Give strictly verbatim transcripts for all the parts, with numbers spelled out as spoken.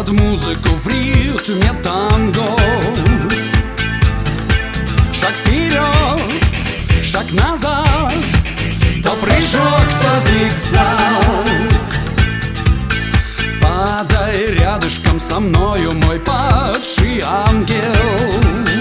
под музыку в ритме танго. Шаг вперед, шаг назад, то прыжок, то зигзаг. Падай рядышком со мною, мой падший ангел.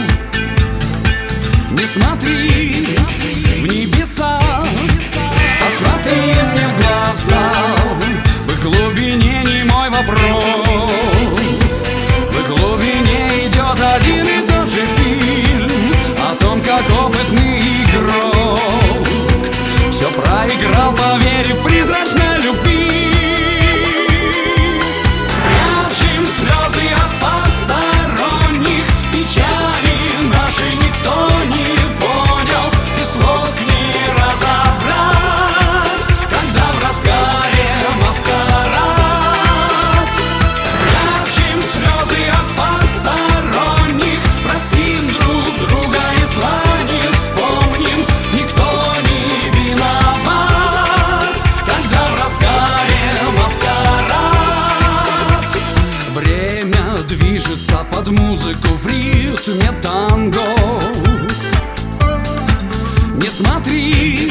Не смотри в небеса, посмотри мне в глаза. В их глубине не мой вопрос, в их глубине идет один и тот же фильм о том, как опытный игрок все проиграл, поверив в призрачной любви. Спрячем слезы от посторонних, печали наши никто не понял, и слов не разобрать, когда в разгаре маскарад. Спрячем слезы от посторонних, простим друг друга и зла не вспомним, никто не виноват, когда в разгаре маскарад. Время движется под музыку в ритме танго. Не смотри